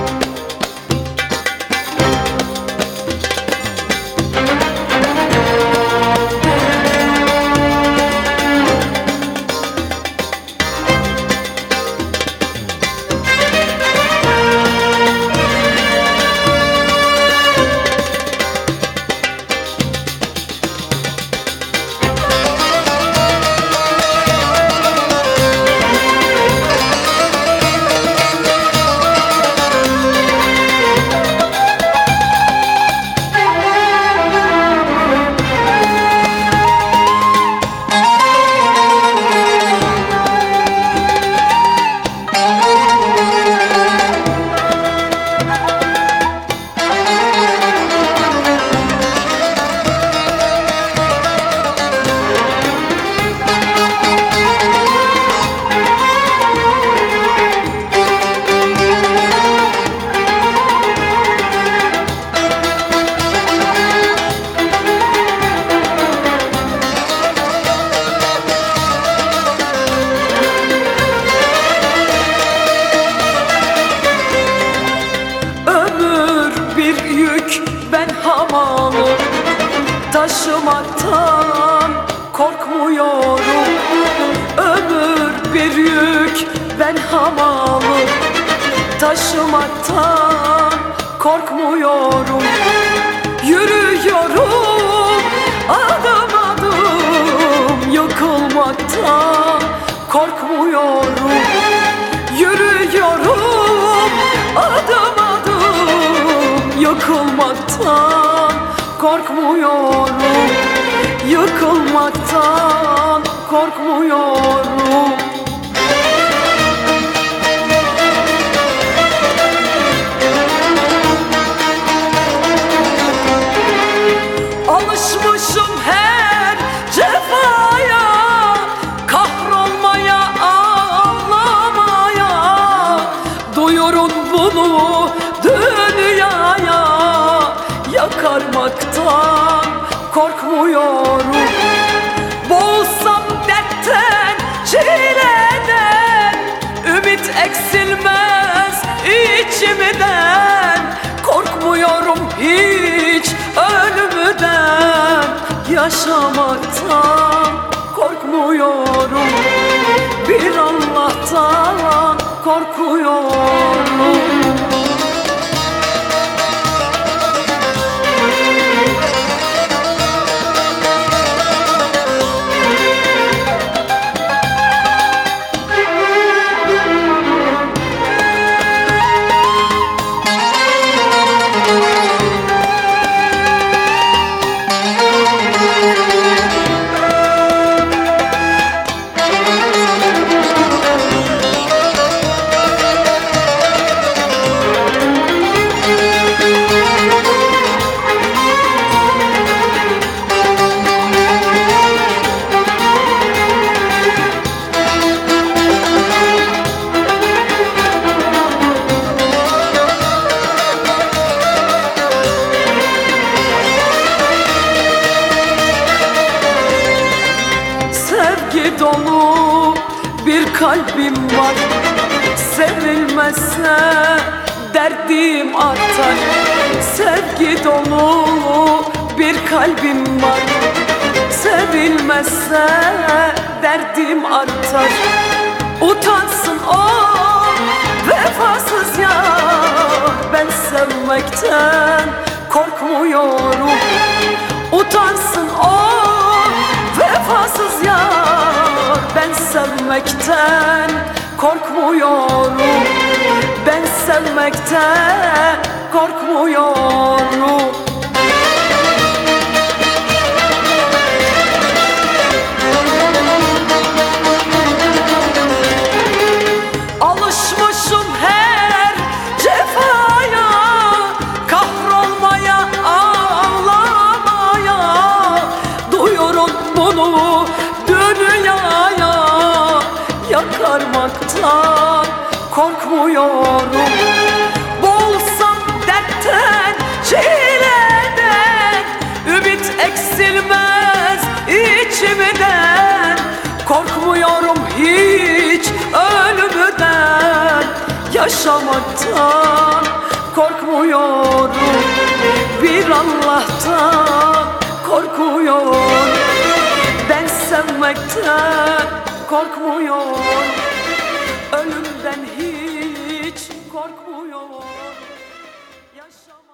Taşımaktan korkmuyorum. Ömür bir yük, ben hamalım. Taşımaktan korkmuyorum. Yürüyorum adım adım, yıkılmaktan korkmuyorum. Yürüyorum adım adım, yıkılmaktan korkmuyorum. Yıkılmaktan korkmuyorum. Alışmışım her cefaya, kahrolmaya, ağlamaya. Duyurun bunu dünyaya, yakarmaktan korkmuyorum. Boğulsam dertten, çileden, ümit eksilmez içimden. Korkmuyorum hiç ölümden, yaşamaktan korkmuyorum. Bir Allah'tan korkuyorum. Sevgi dolu bir kalbim var. Sevilmezse derdim artar. Sevgi dolu bir kalbim var. Sevilmezse derdim artar. Utansın o vefasız yar, ben sevmekten korkmuyorum. Utansın o vefasız yar, ben sevmekten korkmuyorum. Ben sevmekten korkmuyorum. Alışmışım her cefaya, kahrolmaya, ağlamaya. Duyurun bunu dünyaya, yakarmaktan korkmuyorum. Boğulsam dertten, çileden, ümit eksilmez içimden. Korkmuyorum hiç ölümden, yaşamaktan korkmuyorum. Bir Allah'tan korkuyorum. Ben sevmekten korkmuyorum. Ölümden hiç korkmuyorum. Yaşamak